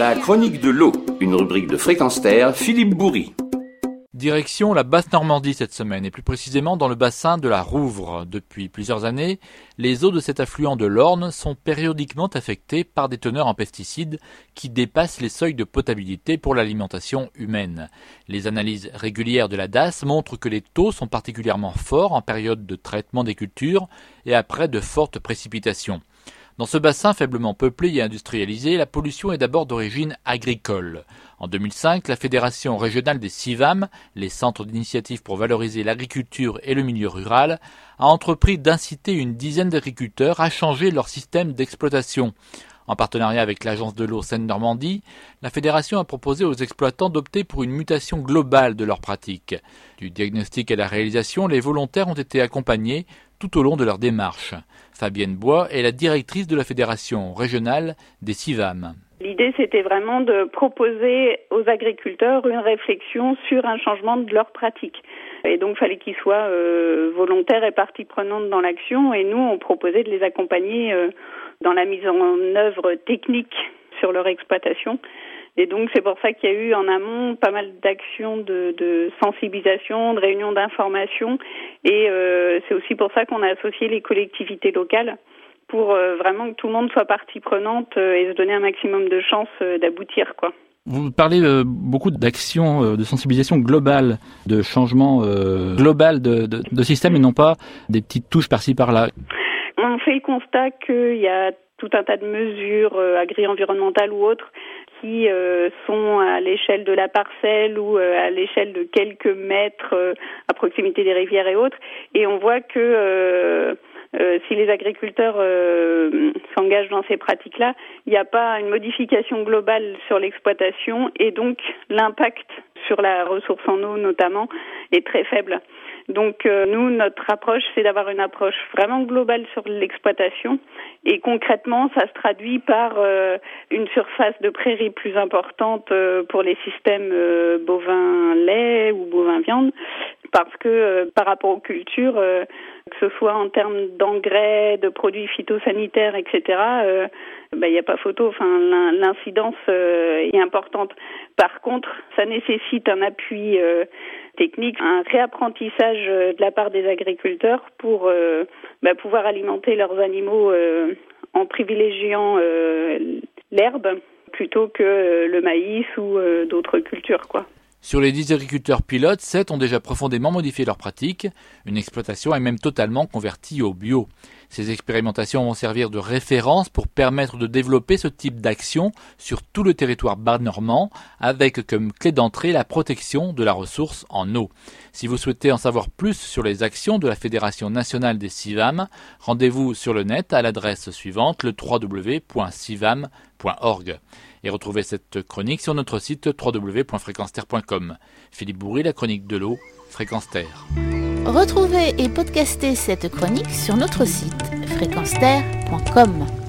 La chronique de l'eau, une rubrique de Fréquence Terre, Philippe Bourry. Direction la Basse-Normandie cette semaine, et plus précisément dans le bassin de la Rouvre. Depuis plusieurs années, les eaux de cet affluent de l'Orne sont périodiquement affectées par des teneurs en pesticides qui dépassent les seuils de potabilité pour l'alimentation humaine. Les analyses régulières de la DAS montrent que les taux sont particulièrement forts en période de traitement des cultures et après de fortes précipitations. Dans ce bassin faiblement peuplé et industrialisé, la pollution est d'abord d'origine agricole. En 2005, la Fédération régionale des CIVAM, les centres d'initiative pour valoriser l'agriculture et le milieu rural, a entrepris d'inciter une dizaine d'agriculteurs à changer leur système d'exploitation. En partenariat avec l'Agence de l'eau Seine-Normandie, la Fédération a proposé aux exploitants d'opter pour une mutation globale de leurs pratiques. Du diagnostic à la réalisation, les volontaires ont été accompagnés tout au long de leur démarche. Fabienne Bois est la directrice de la Fédération régionale des CIVAM. L'idée, c'était vraiment de proposer aux agriculteurs une réflexion sur un changement de leurs pratiques. Et donc, il fallait qu'ils soient volontaires et partie prenante dans l'action. Et nous, on proposait de les accompagner dans la mise en œuvre technique sur leur exploitation. Et donc, c'est pour ça qu'il y a eu en amont pas mal d'actions de sensibilisation, de réunions d'information. Et c'est aussi pour ça qu'on a associé les collectivités locales pour vraiment que tout le monde soit partie prenante et se donner un maximum de chances d'aboutir, quoi. Vous parlez beaucoup d'actions de sensibilisation globale, de changement global de système et non pas des petites touches par-ci par-là. On fait le constat qu'il y a tout un tas de mesures agri-environnementales ou autres qui sont à l'échelle de la parcelle ou à l'échelle de quelques mètres à proximité des rivières et autres. Et on voit que si les agriculteurs s'engagent dans ces pratiques-là, il n'y a pas une modification globale sur l'exploitation et donc l'impact sur la ressource en eau notamment est très faible. Donc nous, notre approche, c'est d'avoir une approche vraiment globale sur l'exploitation et concrètement, ça se traduit par une surface de prairie plus importante pour les systèmes bovins lait ou bovins viande parce que par rapport aux cultures, que ce soit en termes d'engrais, de produits phytosanitaires, etc., il n'y a pas photo. Enfin, l'incidence est importante. Par contre, ça nécessite un appui technique, un réapprentissage de la part des agriculteurs pour pouvoir alimenter leurs animaux en privilégiant l'herbe plutôt que le maïs ou d'autres cultures, quoi. Sur les 10 agriculteurs pilotes, 7 ont déjà profondément modifié leurs pratiques. Une exploitation est même totalement convertie au bio. Ces expérimentations vont servir de référence pour permettre de développer ce type d'action sur tout le territoire bas-normand, avec comme clé d'entrée la protection de la ressource en eau. Si vous souhaitez en savoir plus sur les actions de la Fédération nationale des CIVAM, rendez-vous sur le net à l'adresse suivante, le www.civam.org. Et retrouvez cette chronique sur notre site www.fréquenceterre.com. Philippe Bourry, la chronique de l'eau, Fréquence Terre. Retrouvez et podcastez cette chronique sur notre site fréquenceterre.com.